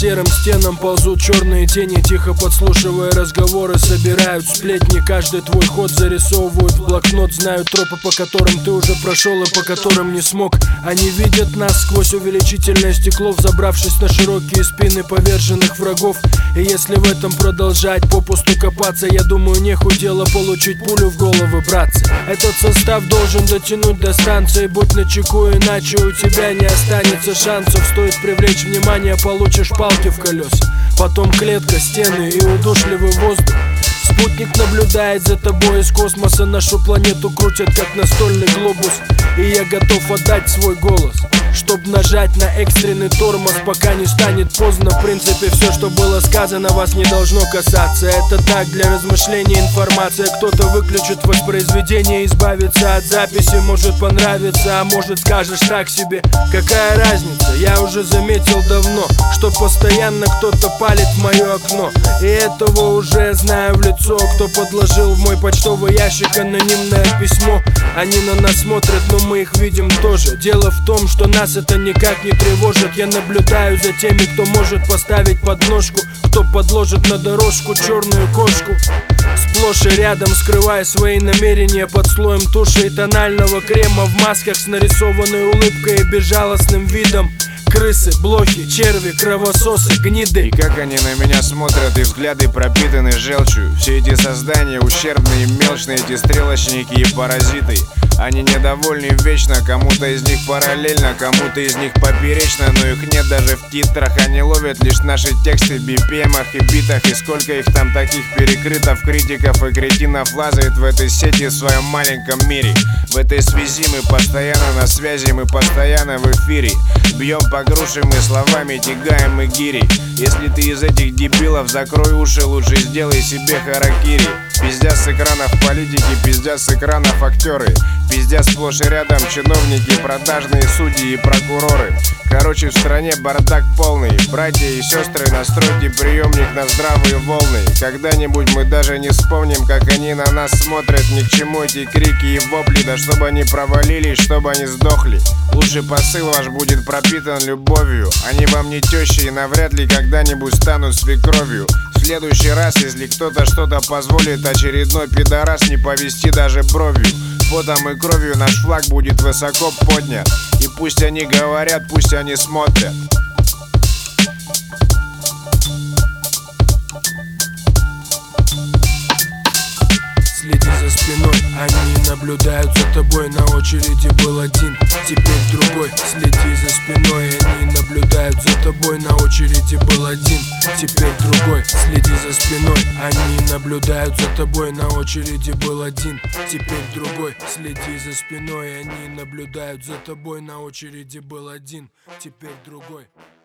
серым стенам ползут черные тени, тихо подслушивая разговоры, собирают сплетни. Каждый твой ход зарисовывают в блокнот, знают тропы, по которым ты уже прошел и по которым не смог. Они видят нас сквозь увеличительное стекло, взобравшись на широкие спины поверженных врагов. И если в этом продолжать попусту копаться, я думаю, нехуй дело получить пулю в голову, братцы. Этот состав должен дотянуть до станции, будь начеку, иначе у тебя не останется шансов. Стоит привлечь внимание, получишь палки в колеса, потом клетка, стены и удушливый воздух. Спутник наблюдает за тобой из космоса, нашу планету крутят как настольный глобус. И я готов отдать свой голос, чтоб нажать на экстренный тормоз, пока не станет поздно. В принципе, все, что было сказано, вас не должно касаться. Это так, для размышления информация. Кто-то выключит воспроизведение, избавится от записи. Может понравится, а может скажешь так себе. Какая разница, я уже заметил давно, что постоянно кто-то палит в мое окно. И этого уже знаю в лицо. Кто подложил в мой почтовый ящик анонимное письмо. Они на нас смотрят, но мы их видим тоже. Дело в том, что нас это никак не тревожит. Я наблюдаю за теми, кто может поставить подножку, кто подложит на дорожку черную кошку. Сплошь и рядом, скрывая свои намерения под слоем туши и тонального крема, в масках с нарисованной улыбкой и безжалостным видом. Крысы, блохи, черви, кровососы, гниды. И как они на меня смотрят, и взгляды пропитаны желчью. Все эти создания ущербные, мелочные, эти стрелочники и паразиты. Они недовольны вечно, кому-то из них параллельно, кому-то из них поперечно, но их нет даже в титрах. Они ловят лишь наши тексты в BPM-ах и битах. И сколько их там таких перекрытов, критиков и кретинов лазает в этой сети в своем маленьком мире. В этой связи мы постоянно на связи, мы постоянно в эфире. Бьем по грушам и словами тягаем мы гири. Если ты из этих дебилов, закрой уши, лучше сделай себе харакири. Пиздят с экранов политики, пиздят с экранов актеры. Пиздят сплошь и рядом чиновники, продажные судьи и прокуроры. Короче, в стране бардак полный. Братья и сестры, настройте приемник на здравые волны. Когда-нибудь мы даже не вспомним, как они на нас смотрят. Ни к чему эти крики и вопли, да чтобы они провалились, чтобы они сдохли. Лучший посыл ваш будет пропитан любовью. Они вам не тещи и навряд ли когда-нибудь станут свекровью. В следующий раз, если кто-то что-то позволит, очередной пидорас не повести даже бровью. Потом и кровью наш флаг будет высоко поднят. И пусть они говорят, пусть они смотрят. Следи за спиной, они наблюдают за тобой. На очереди был один, теперь другой. Следи за спиной, они наблюдают за тобой. На очереди был один, теперь другой. Следи за спиной, они наблюдают за тобой. На очереди был один, теперь другой. Следи за спиной, они наблюдают за тобой. На очереди был один, теперь другой.